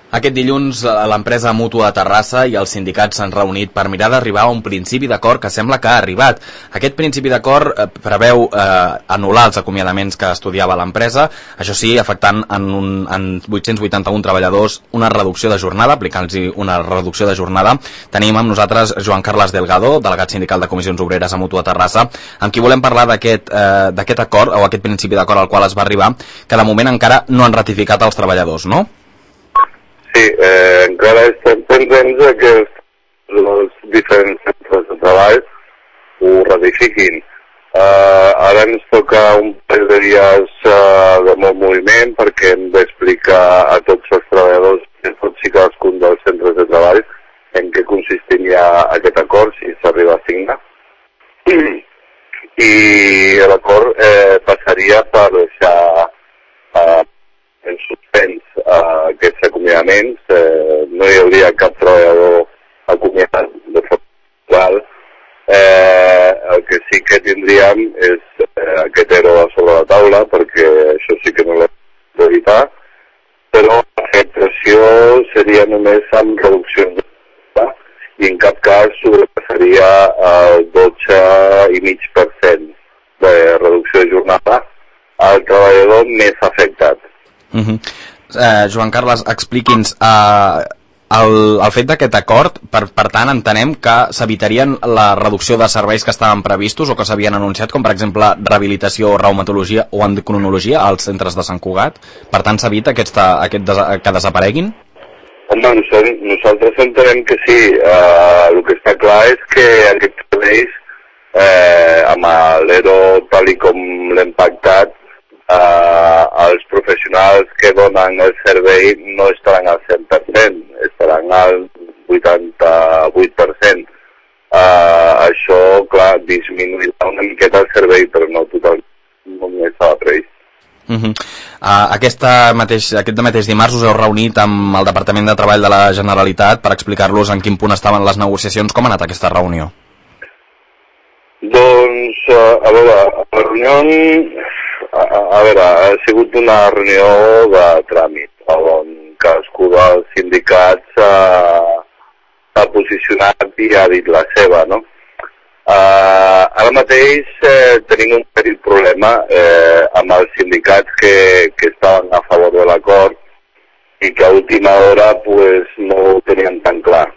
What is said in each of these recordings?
Aquest dilluns l'empresa Mútua de Terrassa i els sindicats s'han reunit per mirar d'arribar a un principi d'acord que sembla que ha arribat. Aquest principi d'acord preveu anul·lar els acomiadaments que estudiava l'empresa, això sí, afectant en 881 treballadors una reducció de jornada, aplicant-los una reducció de jornada. Tenim amb nosaltres Joan Carles Delgado, delegat sindical de Comissions Obreres a Mútua de Terrassa, amb qui volem parlar d'aquest acord, o aquest principi d'acord al qual es va arribar, que de moment encara no han ratificat els treballadors, no? Sí, encara estem pendents que els diferents centres de treball ho ratifiquin. Ara ens toca un parell de dies de molt moviment perquè hem d'explicar a tots els treballadors de tots i cadascun dels centres de treball en què consistiria aquest acord, si s'arriba a signar. I l'acord passaria per deixar en suspens aquests acomiadaments. No hi hauria cap treballador acomiadat de forma legal. El que sí que tindríem és aquest ERO sobre la taula, perquè això sí que no l'hem d'evitar, però l'afectació seria només amb reduccions de jornada i en cap cas sobrepassaria el 12,5% de reducció de jornada al treballador més afectat. Joan Carles, expliqui'ns el fet d'aquest acord, per tant entenem que s'evitarien la reducció de serveis que estaven previstos o que s'havien anunciat, com per exemple rehabilitació, reumatologia o endocrinologia als centres de Sant Cugat. Per tant s'evita que desapareguin? Home, nosaltres entenem que sí. El que està clar és que aquests serveis amb l'ERO tal i com l'hem pactat, els professionals que donen el servei no estaran al 100%, estaran al 88%. Això, clar, disminuirà una miqueta el servei, però no totalment, només estava previst. Aquest mateix dimarts us heu reunit amb el Departament de Treball de la Generalitat per explicar-los en quin punt estaven les negociacions. Com ha anat aquesta reunió? Doncs, a veure, la reunió ha sigut una reunió de tràmit, on cadascú dels sindicats s'ha posicionat i ha dit la seva, no? Ara mateix tenim un petit problema amb els sindicats que estaven a favor de l'acord i que a última hora pues, no ho tenien tan clar.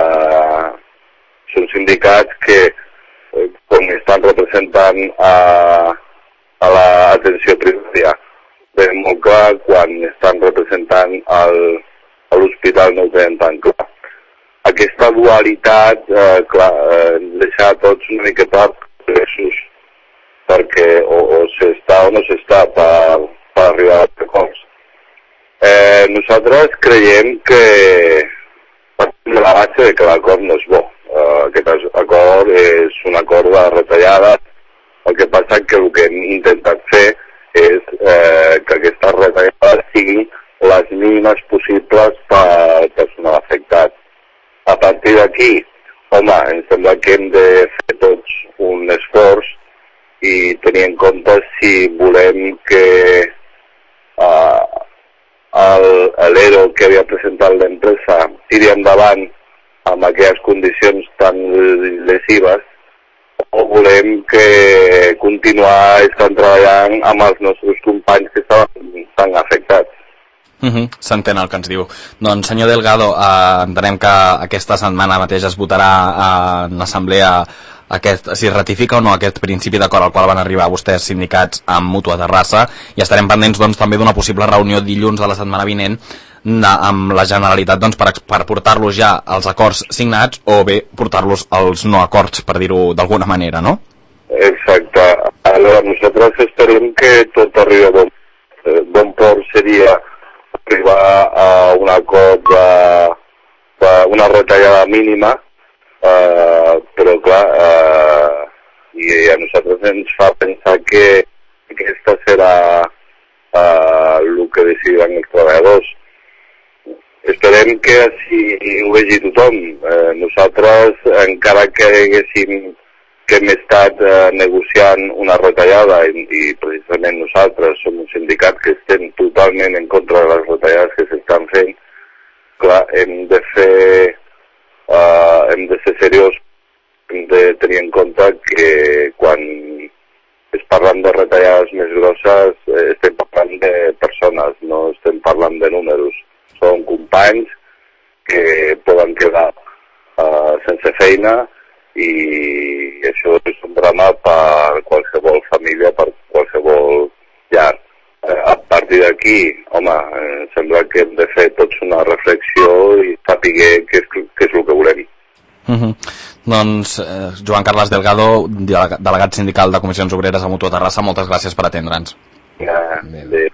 Són sindicats que, com estan representant a l'atenció primària, veiem molt clar, quan estan representant a l'hospital no ho tenen tan clar. Aquesta dualitat, clar, deixa a tots una miqueta presos, perquè o s'està o no s'està per arribar a acords. Nosaltres creiem que partim de la base que l'acord no és bo. Aquest acord és un acord de retallades. El que passa que el que hem intentat fer és que aquestes retallades siguin les mínimes possibles per personal afectat. A partir d'aquí, home, em sembla que hem de fer tots un esforç i tenir en compte si volem que l'ERO que havia presentat l'empresa tiri endavant amb aquelles condicions tan lesives, o volem que continuar estant treballant amb els nostres companys que estaven tan afectats. S'entén el que ens diu. Doncs, senyor Delgado, entenem que aquesta setmana mateix es votarà en l'assemblea si es ratifica o no aquest principi d'acord al qual van arribar vostès sindicats amb Mútua Terrassa, i estarem pendents doncs, també d'una possible reunió dilluns de la setmana vinent amb la Generalitat doncs, per portar-los ja als acords signats o bé portar-los als no acords, per dir-ho d'alguna manera, no? Exacte. Ara, nosaltres esperem que tot arribi a bon port. Seria arribar a un acord d'una retallada mínima, però clar, i a nosaltres ens fa pensar que aquesta serà el que decidiran els treballadors. Esperem que així ho vegi tothom. Nosaltres, encara que hem estat negociant una retallada i precisament nosaltres som un sindicat que estem totalment en contra de les retallades que s'estan fent, clar, hem de ser seriosos, hem de tenir en compte que quan es parlen de retallades més grosses estem parlant de persones, no estem parlant de números. Són companys que poden quedar sense feina i això és un drama per qualsevol família, per qualsevol llar. A partir d'aquí, home, sembla que hem de fer tots una reflexió i saber què és el que volem. Doncs Joan Carles Delgado, delegat sindical de Comissions Obreres a Mutua Terrassa, moltes gràcies per atendre'ns. Adéu.